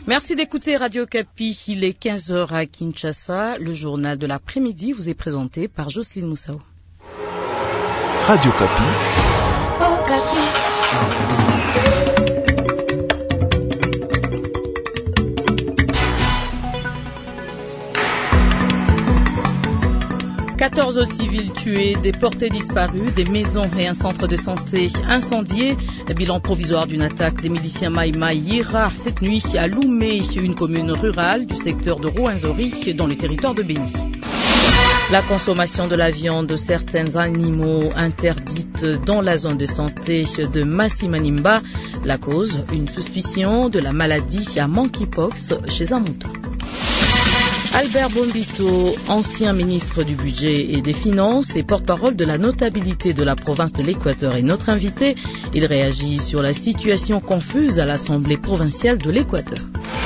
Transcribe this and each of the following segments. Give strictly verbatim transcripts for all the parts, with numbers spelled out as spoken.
Merci d'écouter Radio Kapi. Il est quinze heures à Kinshasa. Le journal de l'après-midi vous est présenté par Jocelyne Moussao. Radio Kapi. Oh, Kapi. quatorze civils tués, des portés disparus, des maisons et un centre de santé incendiés. Bilan provisoire d'une attaque des miliciens Mai Mai Yira cette nuit à Loumé, une commune rurale du secteur de Rwenzori dans le territoire de Béni. La consommation de la viande de certains animaux interdite dans la zone de santé de Massimanimba. La cause, une suspicion de la maladie à monkeypox chez un mouton. Albert Bombito, ancien ministre du Budget et des Finances et porte-parole de la notabilité de la province de l'Équateur, est notre invité. Il réagit sur la situation confuse à l'Assemblée provinciale de l'Équateur.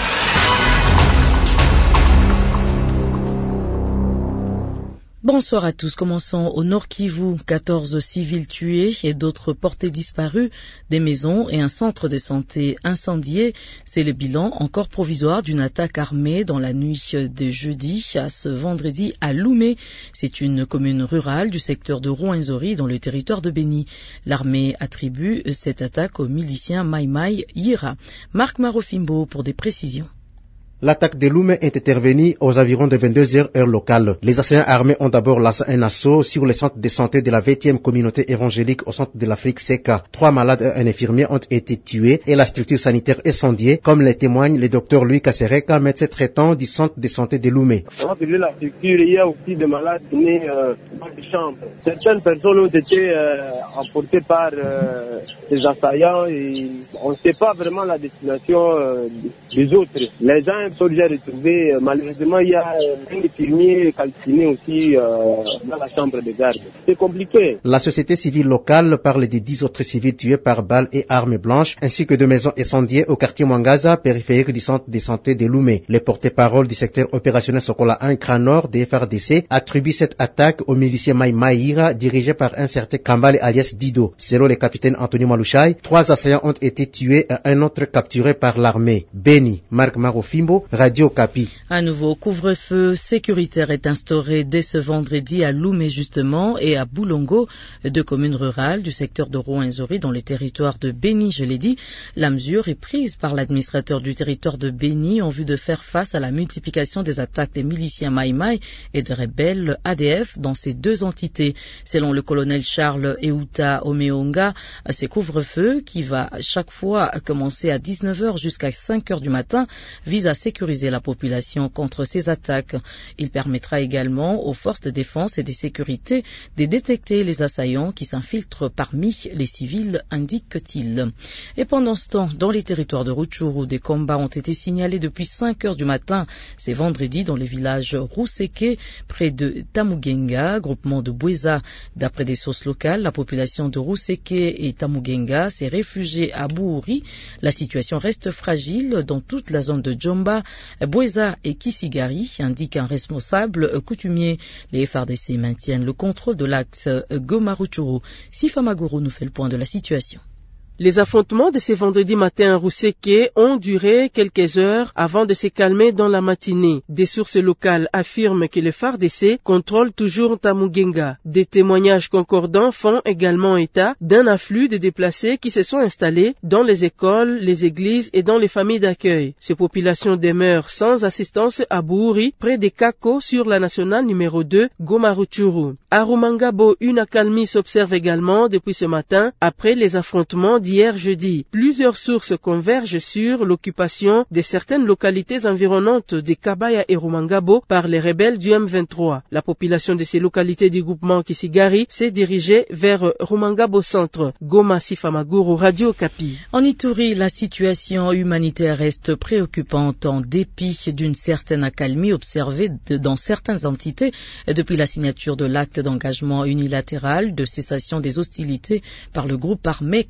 Bonsoir à tous. Commençons au Nord Kivu. quatorze civils tués et d'autres portés disparus, des maisons et un centre de santé incendiés. C'est le bilan encore provisoire d'une attaque armée dans la nuit de jeudi à ce vendredi à Loumé. C'est une commune rurale du secteur de Rwenzori dans le territoire de Béni. L'armée attribue cette attaque aux miliciens Mai Mai Yira. Marc Marofimbo pour des précisions. L'attaque de Loumé est intervenue aux environs de vingt-deux heures heure locale. Les assaillants armés ont d'abord lancé un assaut sur le centre de santé de la vingtième communauté évangélique au centre de l'Afrique C K. Trois malades et un infirmier ont été tués et la structure sanitaire incendiée, comme le témoigne le docteur Louis Kassereka, médecin traitant du centre de santé de Loumé. Avant de la structure, il y a aussi des malades nés euh, dans les chambres. Certaines personnes ont été euh, emportées par euh, les assaillants et on ne sait pas vraiment la destination euh, des autres. Les uns sont déjà retrouvés. Malheureusement, il y a un infirmier calciné aussi euh, dans la chambre de garde. C'est compliqué. La société civile locale parle de dix autres civils tués par balles et armes blanches, ainsi que de maisons incendiées au quartier Mwangaza, périphérique du centre de santé de Loumé. Le porte-parole du secteur opérationnel Sokola un Grand Nord des F R D C attribue cette attaque aux miliciens Mai Mai Yira, dirigé par un certain Kambale alias Dido. Selon le capitaine Anthony Malouchai, trois assaillants ont été tués et un autre capturé par l'armée. Béni, Marc Marofimbo, Radio Kapi. Un nouveau couvre-feu sécuritaire est instauré dès ce vendredi à Loumé justement et à Boulongo, deux communes rurales du secteur de Rwenzori dans le territoire de Béni, je l'ai dit. La mesure est prise par l'administrateur du territoire de Béni en vue de faire face à la multiplication des attaques des miliciens Mai Mai et des rebelles A D F dans ces deux entités. Selon le colonel Charles Euta Omeonga, ces couvre-feux qui va chaque fois commencer à dix-neuf heures jusqu'à cinq heures du matin vise à sécuriser la population contre ces attaques. Il permettra également aux forces de défense et de sécurité de détecter les assaillants qui s'infiltrent parmi les civils, indique-t-il. Et pendant ce temps, dans les territoires de Rutshuru, des combats ont été signalés depuis cinq heures du matin. C'est vendredi dans le village Ruseke, près de Tamugenga, groupement de Bweza. D'après des sources locales, la population de Ruseke et Tamugenga s'est réfugiée à Bououri. La situation reste fragile dans toute la zone de Djomba. Bweza et Kisigari, indique un responsable coutumier. Les F R D C maintiennent le contrôle de l'axe Goma-Rutshuru. Sifa Maguru nous fait le point de la situation. Les affrontements de ce vendredi matin à Ruseke ont duré quelques heures avant de se calmer dans la matinée. Des sources locales affirment que le F A R D C contrôle toujours Tamugenga. Des témoignages concordants font également état d'un afflux de déplacés qui se sont installés dans les écoles, les églises et dans les familles d'accueil. Ces populations demeurent sans assistance à Bououri, près des Kako sur la nationale numéro deux, Goma-Rutshuru. À Rumangabo, une accalmie s'observe également depuis ce matin après les affrontements d'hier jeudi. Plusieurs sources convergent sur l'occupation de certaines localités environnantes de Kabaya et Rumangabo par les rebelles du M vingt-trois. La population de ces localités du groupement Kisigari s'est dirigée vers Rumangabo Centre. Goma, Sifamaguru, Radio Kapi. En Ituri, la situation humanitaire reste préoccupante en dépit d'une certaine accalmie observée de, dans certaines entités depuis la signature de l'acte d'engagement unilatéral de cessation des hostilités par le groupe armé Codeco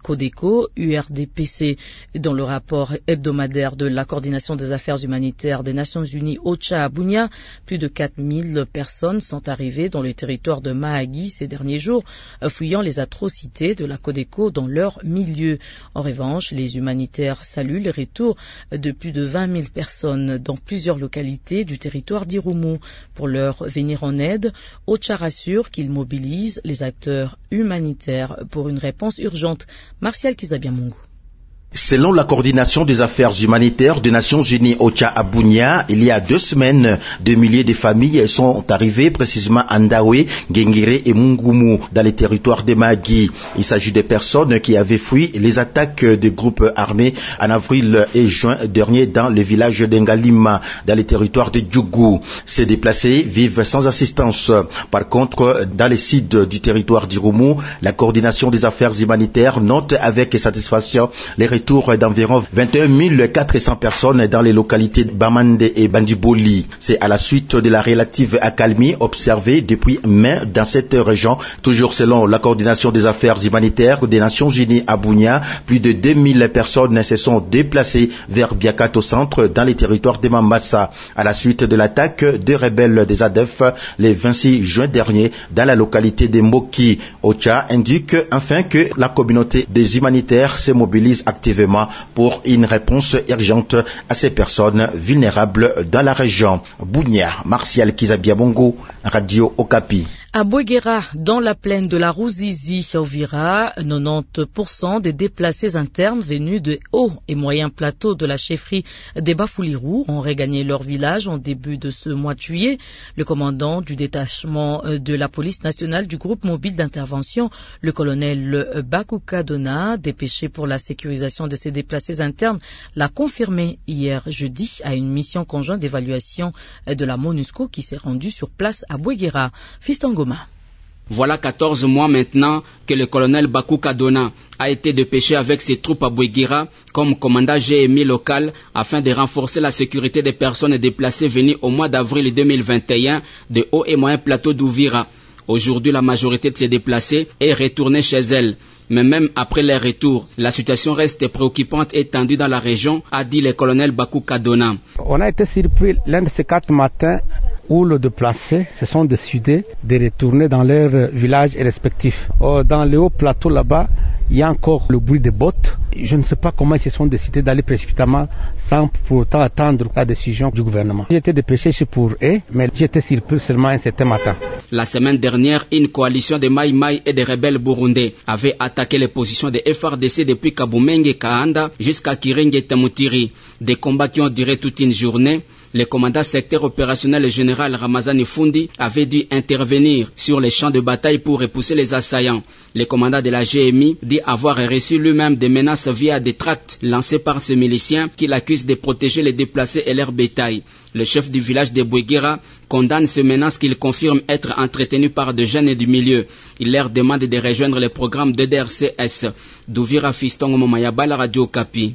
Codeco U R D P C. Dans le rapport hebdomadaire de la coordination des affaires humanitaires des Nations Unies OCHA à Bunia, plus de quatre mille personnes sont arrivées dans le territoire de Mahagi ces derniers jours, fuyant les atrocités de la Codeco dans leur milieu. En revanche, les humanitaires saluent le retour de plus de vingt mille personnes dans plusieurs localités du territoire d'Irumu. Pour leur venir en aide, OCHA rassure qu'il mobilise les acteurs humanitaires pour une réponse urgente. Martial Kizabiamungu. Selon la coordination des affaires humanitaires des Nations Unies OCHA à Bunia, il y a deux semaines, des milliers de familles sont arrivées précisément à Ndawe, Gengere et Mungumu dans les territoires de Mahagi. Il s'agit de personnes qui avaient fui les attaques des groupes armés en avril et juin dernier dans le village d'Engalima, dans les territoires de Djougou. Ces déplacés vivent sans assistance. Par contre, dans les sites du territoire d'Irumu, la coordination des affaires humanitaires note avec satisfaction les retour d'environ vingt et un mille quatre cents personnes dans les localités de Bamande et Bandiboli. C'est à la suite de la relative accalmie observée depuis mai dans cette région. Toujours selon la coordination des affaires humanitaires des Nations Unies à Bunia, plus de deux mille personnes se sont déplacées vers Biakat au centre dans les territoires de Mambasa à la suite de l'attaque des rebelles des A D F le vingt-six juin dernier dans la localité de Moki. OCHA indique enfin que la communauté des humanitaires se mobilise activement pour une réponse urgente à ces personnes vulnérables dans la région. Bunia, Martial Kizabiamungu, Radio Okapi. À Bouéguera, dans la plaine de la Rouzizi, Uvira, quatre-vingt-dix pour cent des déplacés internes venus de hauts et moyens plateaux de la chefferie des Bafouliru ont regagné leur village en début de ce mois de juillet. Le commandant du détachement de la police nationale du groupe mobile d'intervention, le colonel Bakouka Dona, dépêché pour la sécurisation de ces déplacés internes, l'a confirmé hier jeudi à une mission conjointe d'évaluation de la MONUSCO qui s'est rendue sur place à Bouéguera. Fiston Voilà quatorze mois maintenant que le colonel Bakouka Dona a été dépêché avec ses troupes à Bouéguera comme commandant G M I local afin de renforcer la sécurité des personnes déplacées venues au mois d'avril deux mille vingt et un de hauts et moyens plateaux d'Uvira. Aujourd'hui, la majorité de ces déplacés est retournée chez elle. Mais même après leur retour, la situation reste préoccupante et tendue dans la région, a dit le colonel Bakouka Dona. On a été surpris l'un de ces quatre matins où les déplacés se sont décidés de retourner dans leurs villages respectifs. Dans le haut plateau là-bas, il y a encore le bruit des bottes. Je ne sais pas comment ils se sont décidés d'aller précipitamment sans pour autant attendre la décision du gouvernement. J'étais dépêché pour eux, mais j'étais surpris seulement un certain matin. La semaine dernière, une coalition de Maï Maï et des rebelles burundais avait attaqué les positions de F R D C depuis Kabumenge Kaanda jusqu'à Kirenge Tamutiri. Des combats qui ont duré toute une journée. Le commandant secteur opérationnel le général Ramazani Fundi avait dû intervenir sur les champs de bataille pour repousser les assaillants. Le commandant de la G M I dit avoir reçu lui-même des menaces via des tracts lancés par ces miliciens qui l'accusent de protéger les déplacés et leur bétail. Le chef du village de Bouéguera condamne ces menaces qu'il confirme être entretenues par des jeunes du milieu. Il leur demande de rejoindre le programme de D R C S. D'Uvira Fiston Momayaba, la Radio Okapi.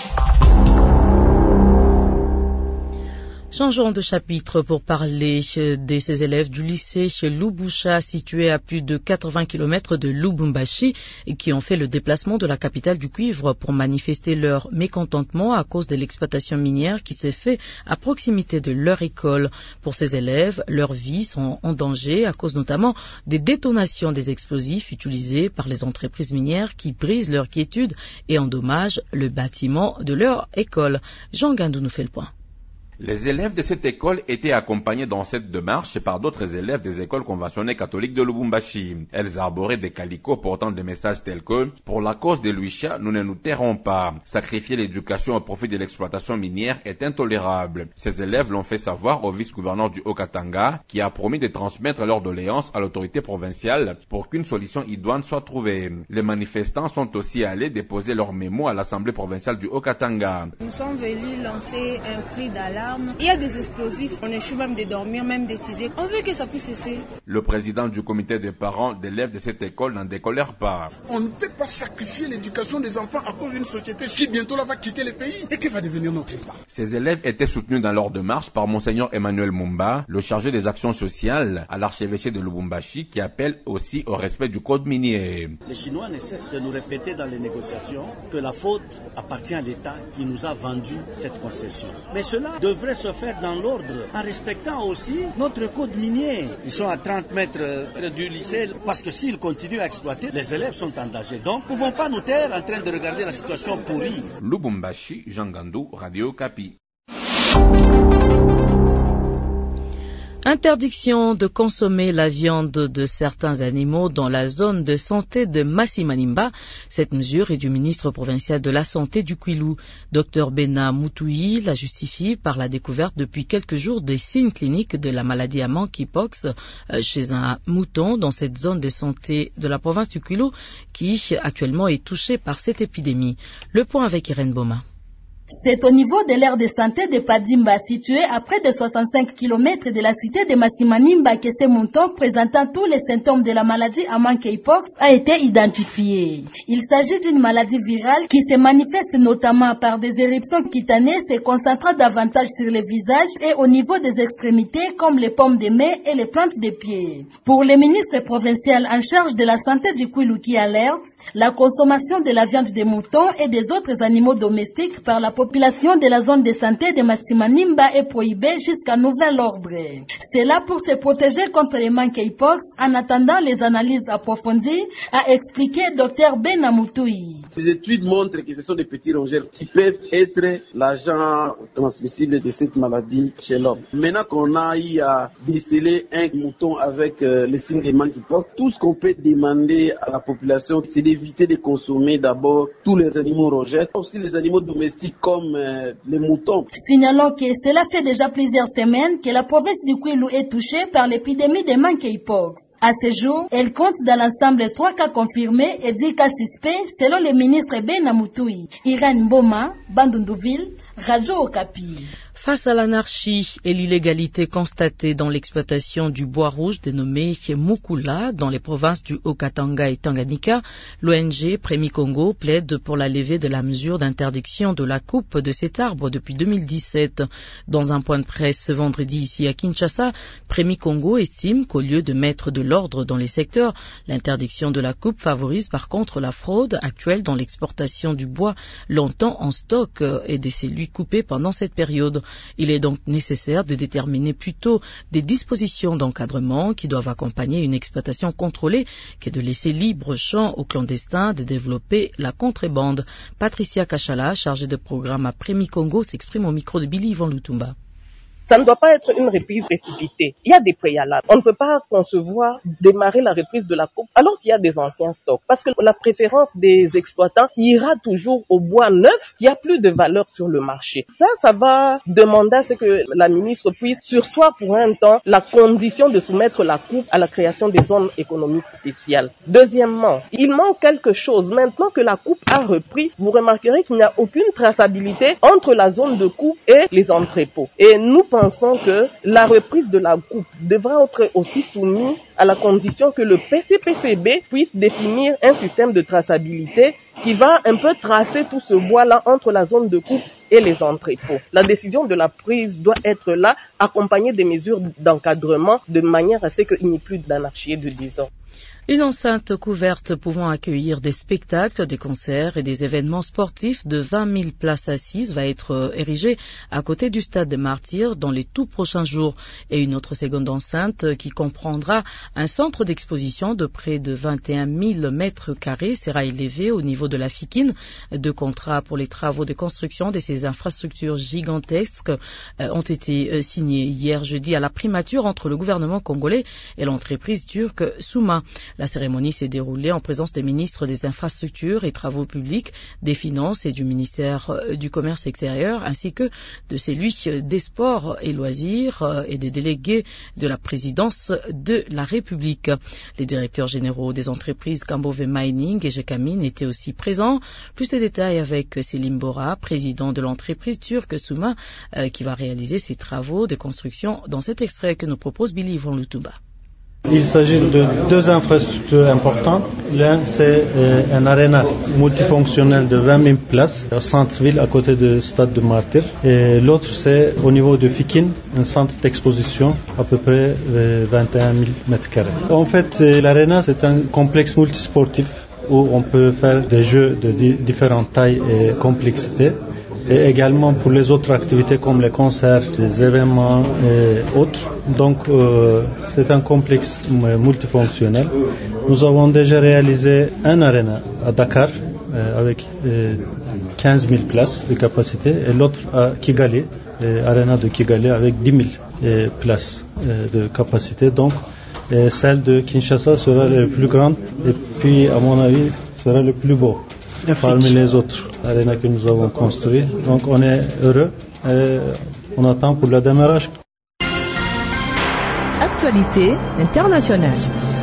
Changeons de chapitre pour parler de ces élèves du lycée chez Lubusha, situé à plus de quatre-vingts kilomètres de Lubumbashi, qui ont fait le déplacement de la capitale du cuivre pour manifester leur mécontentement à cause de l'exploitation minière qui s'est fait à proximité de leur école. Pour ces élèves, leurs vies sont en danger à cause notamment des détonations des explosifs utilisés par les entreprises minières qui brisent leur quiétude et endommagent le bâtiment de leur école. Jean Gandou nous fait le point. Les élèves de cette école étaient accompagnés dans cette démarche par d'autres élèves des écoles conventionnées catholiques de Lubumbashi. Elles arboraient des calicots portant des messages tels que « Pour la cause de Luisha, nous ne nous tairons pas. Sacrifier l'éducation au profit de l'exploitation minière est intolérable. » Ces élèves l'ont fait savoir au vice-gouverneur du Haut-Katanga qui a promis de transmettre leur doléance à l'autorité provinciale pour qu'une solution idoine soit trouvée. Les manifestants sont aussi allés déposer leur mémo à l'Assemblée provinciale du Haut-Katanga. Nous sommes venus lancer un cri d'alarme alarmes, il y a des explosifs, on échoue même de dormir, même d'étudier. On veut que ça puisse cesser. Le président du comité des parents d'élèves de cette école n'en décolère pas. On ne peut pas sacrifier l'éducation des enfants à cause d'une société qui bientôt là va quitter le pays. Et qui va devenir notre État? Ces élèves étaient soutenus dans leur démarche par Monseigneur Emmanuel Mumba, le chargé des actions sociales à l'archevêché de Lubumbashi, qui appelle aussi au respect du code minier. Les Chinois ne cessent de nous répéter dans les négociations que la faute appartient à l'État qui nous a vendu cette concession. Mais cela devrait se faire dans l'ordre, en respectant aussi notre code minier. Ils sont à trente mètres du lycée, parce que s'ils continuent à exploiter, les élèves sont en danger. Donc, nous ne pouvons pas nous taire en train de regarder la situation pourrie. Lubumbashi, Jean Gandou, Radio Kapi. Interdiction de consommer la viande de certains animaux dans la zone de santé de Masimanimba. Cette mesure est du ministre provincial de la Santé du Kwilu. Docteur Bena Mutuyi la justifie par la découverte depuis quelques jours des signes cliniques de la maladie à monkeypox chez un mouton dans cette zone de santé de la province du Kwilu qui actuellement est touchée par cette épidémie. Le point avec Irène Boma. C'est au niveau de l'aire de santé de Padimba, situé à près de soixante-cinq kilomètres de la cité de Masimanimba, que ce mouton présentant tous les symptômes de la maladie à monkeypox a été identifié. Il s'agit d'une maladie virale qui se manifeste notamment par des éruptions cutanées se concentrant davantage sur le visage et au niveau des extrémités comme les paumes des mains et les plantes des pieds. Pour le ministre provincial en charge de la santé du Kwilu qui alerte, la consommation de la viande des moutons et des autres animaux domestiques par la population de la zone de santé de Masimanimba est prohibée jusqu'à nouvel ordre. C'est là pour se protéger contre les monkeypox en attendant les analyses approfondies, a expliqué Docteur Bena Mutuyi. Les études montrent que ce sont des petits rongeurs qui peuvent être l'agent transmissible de cette maladie chez l'homme. Maintenant qu'on a eu à déceler un mouton avec euh, les signes de monkeypox, tout ce qu'on peut demander à la population, c'est d'éviter de consommer d'abord tous les animaux rongeurs, aussi les animaux domestiques comme euh, les moutons. Signalons que cela fait déjà plusieurs semaines que la province du Kwilu est touchée par l'épidémie de monkeypox. À ce jour, elle compte dans l'ensemble trois cas confirmés et dix cas suspects selon le ministre Bena Mutuyi. Irène Boma, Bandundouville, Radio Okapi. Face à l'anarchie et l'illégalité constatée dans l'exploitation du bois rouge dénommé Mukula dans les provinces du Haut-Katanga et Tanganyika, l'O N G Prémi Congo plaide pour la levée de la mesure d'interdiction de la coupe de cet arbre depuis deux mille dix-sept. Dans un point de presse ce vendredi ici à Kinshasa, Prémi Congo estime qu'au lieu de mettre de l'ordre dans les secteurs, l'interdiction de la coupe favorise par contre la fraude actuelle dans l'exportation du bois longtemps en stock et de celui coupé pendant cette période. Il est donc nécessaire de déterminer plutôt des dispositions d'encadrement qui doivent accompagner une exploitation contrôlée que de laisser libre champ aux clandestins de développer la contrebande. Patricia Kachala, chargée de programme à Prémi Congo, s'exprime au micro de Billy Ivan Lutumba. Ça ne doit pas être une reprise précipitée. Il y a des préalables. On ne peut pas concevoir démarrer la reprise de la coupe alors qu'il y a des anciens stocks. Parce que la préférence des exploitants ira toujours au bois neuf qui a plus de valeur sur le marché. Ça, ça va demander à ce que la ministre puisse surseoir pour un temps la condition de soumettre la coupe à la création des zones économiques spéciales. Deuxièmement, il manque quelque chose. Maintenant que la coupe a repris, vous remarquerez qu'il n'y a aucune traçabilité entre la zone de coupe et les entrepôts. Et nous pensons que la reprise de la coupe devra être aussi soumise à la condition que le P C P C B puisse définir un système de traçabilité qui va un peu tracer tout ce bois-là entre la zone de coupe et les entrepôts. La décision de la prise doit être là, accompagnée des mesures d'encadrement de manière à ce qu'il n'y ait plus d'anarchie et de désordre. Une enceinte couverte pouvant accueillir des spectacles, des concerts et des événements sportifs de vingt mille places assises va être érigée à côté du stade des Martyrs dans les tout prochains jours. Et une autre seconde enceinte qui comprendra un centre d'exposition de près de vingt et un mille mètres carrés sera élevée au niveau de la Fikine. Deux contrats pour les travaux de construction de ces infrastructures gigantesques ont été signés hier jeudi à la primature entre le gouvernement congolais et l'entreprise turque Souma. La cérémonie s'est déroulée en présence des ministres des Infrastructures et Travaux publics, des Finances et du ministère du Commerce extérieur, ainsi que de celui des Sports et Loisirs et des délégués de la présidence de la République. Les directeurs généraux des entreprises Kambove Mining et Gécamine étaient aussi présent. Plus de détails avec Selim Bora, président de l'entreprise turque Souma, euh, qui va réaliser ses travaux de construction dans cet extrait que nous propose Billy Yvon Lutumba. Il s'agit de deux infrastructures importantes. L'un, c'est euh, un aréna multifonctionnel de vingt mille places au centre-ville à côté du stade de Martyr. Et l'autre, c'est au niveau de Fikin, un centre d'exposition à peu près euh, vingt et un mille mètres carrés. En fait, euh, l'aréna, c'est un complexe multisportif où on peut faire des jeux de di- différentes tailles et complexités. Et également pour les autres activités comme les concerts, les événements et autres. Donc euh, c'est un complexe multifonctionnel. Nous avons déjà réalisé un aréna à Dakar euh, avec euh, quinze mille places de capacité et l'autre à Kigali, euh, aréna de Kigali avec dix mille euh, places euh, de capacité. Donc euh, celle de Kinshasa sera la plus grande et puis à mon avis sera le plus beau parmi les autres arénas que nous avons construits. Donc on est heureux et on attend pour le démarrage. Actualité internationale.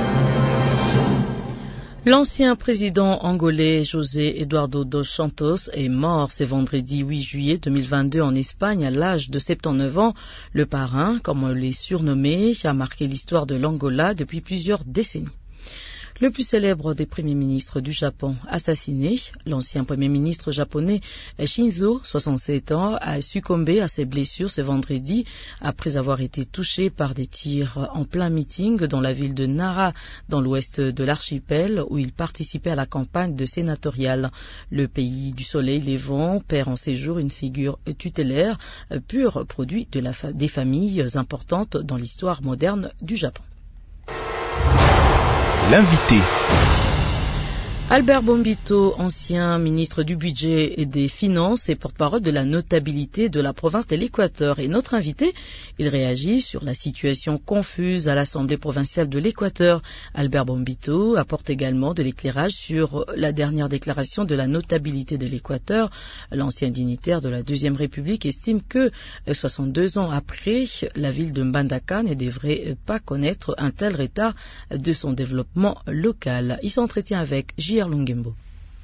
L'ancien président angolais José Eduardo dos Santos est mort ce vendredi huit juillet deux mille vingt-deux en Espagne à l'âge de soixante-dix-neuf ans. Le parrain, comme on l'est surnommé, a marqué l'histoire de l'Angola depuis plusieurs décennies. Le plus célèbre des premiers ministres du Japon assassiné, l'ancien premier ministre japonais Shinzo, soixante-sept ans, a succombé à ses blessures ce vendredi après avoir été touché par des tirs en plein meeting dans la ville de Nara, dans l'ouest de l'archipel, où il participait à la campagne de sénatoriale. Le pays du soleil levant perd en ces jours une figure tutélaire, pur produit de la fa- des familles importantes dans l'histoire moderne du Japon. L'invité. Albert Bombito, ancien ministre du Budget et des Finances et porte-parole de la notabilité de la province de l'Équateur, est notre invité. Il réagit sur la situation confuse à l'Assemblée provinciale de l'Équateur. Albert Bombito apporte également de l'éclairage sur la dernière déclaration de la notabilité de l'Équateur. L'ancien dignitaire de la Deuxième République estime que, soixante-deux ans après, la ville de Mbandaka ne devrait pas connaître un tel retard de son développement local. Il s'entretient avec J R Lungembo.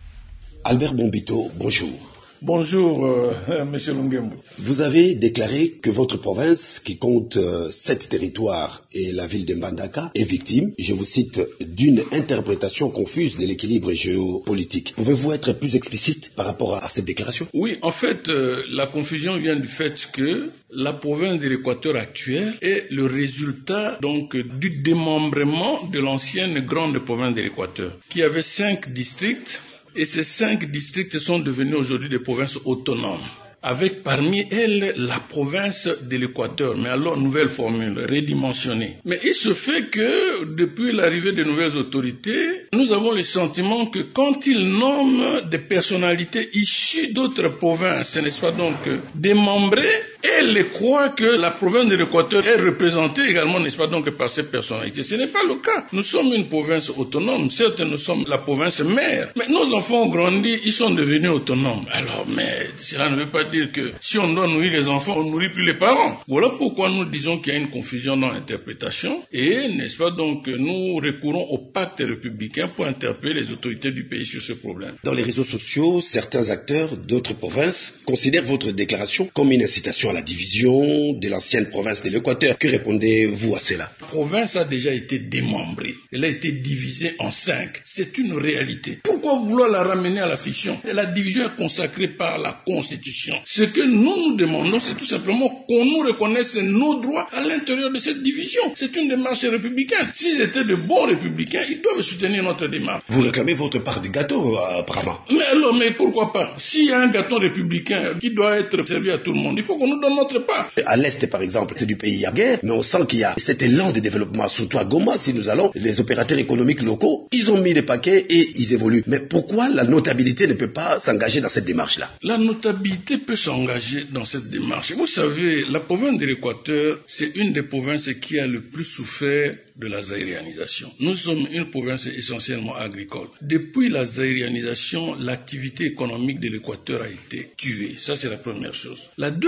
Albert Bombito, bonjour. Bonjour, euh, Monsieur Lungembo. Vous avez déclaré que votre province, qui compte euh, sept territoires et la ville de Mbandaka, est victime, je vous cite, d'une interprétation confuse de l'équilibre géopolitique. Pouvez-vous être plus explicite par rapport à, à cette déclaration? Oui, en fait, euh, la confusion vient du fait que la province de l'Équateur actuelle est le résultat donc du démembrement de l'ancienne grande province de l'Équateur, qui avait cinq districts. Et ces cinq districts sont devenus aujourd'hui des provinces autonomes, avec parmi elles la province de l'Équateur, mais alors nouvelle formule, redimensionnée. Mais il se fait que depuis l'arrivée des nouvelles autorités, nous avons le sentiment que quand ils nomment des personnalités issues d'autres provinces, n'est-ce pas donc démembrées, elles croient que la province de l'Équateur est représentée également, n'est-ce pas donc, par ces personnalités. Ce n'est pas le cas. Nous sommes une province autonome. Certes, nous sommes la province mère. Mais nos enfants ont grandi, ils sont devenus autonomes. Alors, mais cela ne veut pas dire que si on doit nourrir les enfants, on ne nourrit plus les parents. Voilà pourquoi nous disons qu'il y a une confusion dans l'interprétation. Et, n'est-ce pas donc, nous recourons au pacte républicain pour interpeller les autorités du pays sur ce problème. Dans les réseaux sociaux, certains acteurs d'autres provinces considèrent votre déclaration comme une incitation à la division de l'ancienne province de l'Équateur. Que répondez-vous à cela? La province a déjà été démembrée. Elle a été divisée en cinq. C'est une réalité. Pourquoi vouloir la ramener à la fiction? La division est consacrée par la Constitution. Ce que nous nous demandons, c'est tout simplement qu'on nous reconnaisse nos droits à l'intérieur de cette division. C'est une démarche républicaine. S'ils étaient de bons républicains, ils doivent soutenir notre démarche. Vous réclamez votre part du gâteau, euh, apparemment. Mais alors, mais pourquoi pas? S'il y a un gâteau républicain qui doit être servi à tout le monde, il faut qu'on nous donne notre part. À l'Est, par exemple, c'est du pays à guerre, mais on sent qu'il y a cet élan de développement, surtout à Goma, si nous allons, les opérateurs économiques locaux, ils ont mis les paquets et ils évoluent. Mais pourquoi la notabilité ne peut pas s'engager dans cette démarche-là? La notabilité peut s'engager dans cette démarche. Vous savez, la province de l'Équateur, c'est une des provinces qui a le plus souffert de la zaïrianisation. Nous sommes une province essentiellement agricole. Depuis la zaïrianisation, l'activité économique de l'Équateur a été tuée. Ça, c'est la première chose. La deuxième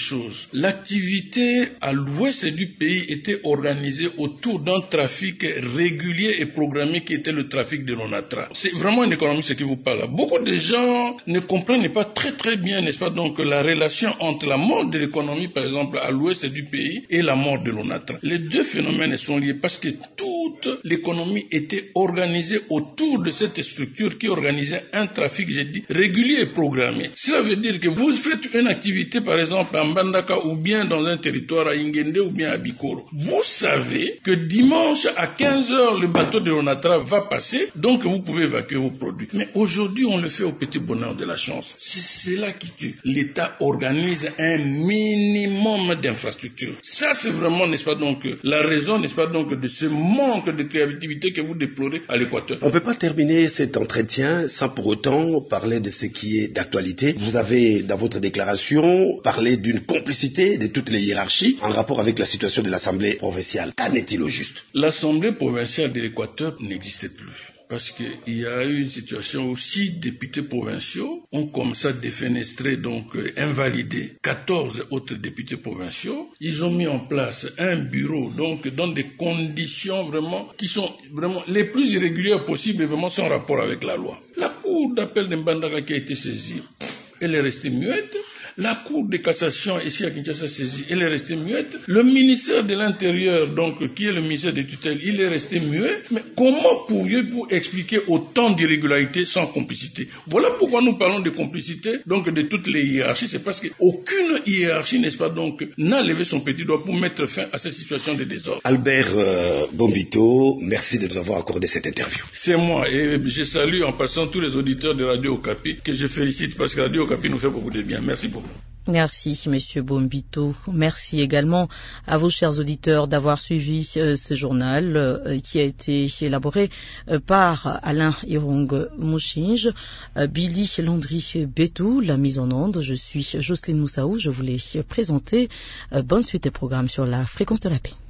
chose. L'activité à l'ouest du pays était organisée autour d'un trafic régulier et programmé qui était le trafic de l'onatra. C'est vraiment une économie ce qui vous parle. Beaucoup de gens ne comprennent pas très très bien, n'est-ce pas, donc la relation entre la mort de l'économie, par exemple, à l'ouest du pays et la mort de l'onatra. Les deux phénomènes sont liés parce que toute l'économie était organisée autour de cette structure qui organisait un trafic, j'ai dit, régulier et programmé. Cela veut dire que vous faites une activité, par exemple, en Mbandaka ou bien dans un territoire à Ingende ou bien à Bikoro. Vous savez que dimanche à quinze heures, le bateau de l'onatra va passer, donc vous pouvez évacuer vos produits. Mais aujourd'hui, on le fait au petit bonheur de la chance. C'est cela qui tue. L'État organise un minimum d'infrastructures. Ça, c'est vraiment, n'est-ce pas, donc, la raison, n'est-ce pas, donc, de ce manque de créativité que vous déplorez à l'Équateur. On ne peut pas terminer cet entretien sans pour autant parler de ce qui est d'actualité. Vous avez, dans votre déclaration, parlé d'une complicité de toutes les hiérarchies en rapport avec la situation de l'Assemblée provinciale. Qu'en est-il au juste? L'Assemblée provinciale de l'Équateur n'existait plus. Parce qu'il y a eu une situation où six députés provinciaux ont comme ça défenestré, donc euh, invalidé quatorze autres députés provinciaux. Ils ont mis en place un bureau, donc dans des conditions vraiment qui sont vraiment les plus irrégulières possibles et vraiment sans rapport avec la loi. La cour d'appel de Mbandaka qui a été saisie, elle est restée muette. La Cour de cassation ici à Kinshasa saisie, elle est restée muette. Le ministère de l'Intérieur, donc qui est le ministère des tutelles, il est resté muet. Mais comment pourriez-vous expliquer autant d'irrégularités sans complicité? Voilà pourquoi nous parlons de complicité, donc de toutes les hiérarchies. C'est parce qu'aucune hiérarchie, n'est-ce pas, donc, n'a levé son petit doigt pour mettre fin à cette situation de désordre. Albert euh, Bombito, merci de nous avoir accordé cette interview. C'est moi, et je salue en passant tous les auditeurs de Radio Okapi que je félicite parce que Radio Okapi nous fait beaucoup de bien. Merci beaucoup. Merci, Monsieur Bombito. Merci également à vous, chers auditeurs, d'avoir suivi euh, ce journal euh, qui a été élaboré euh, par Alain Irong Mouchinge, euh, Billy Landry Betou, la mise en onde. Je suis Jocelyne Moussaou, je vous l'ai présenté. Euh, bonne suite des programmes sur la fréquence de la paix.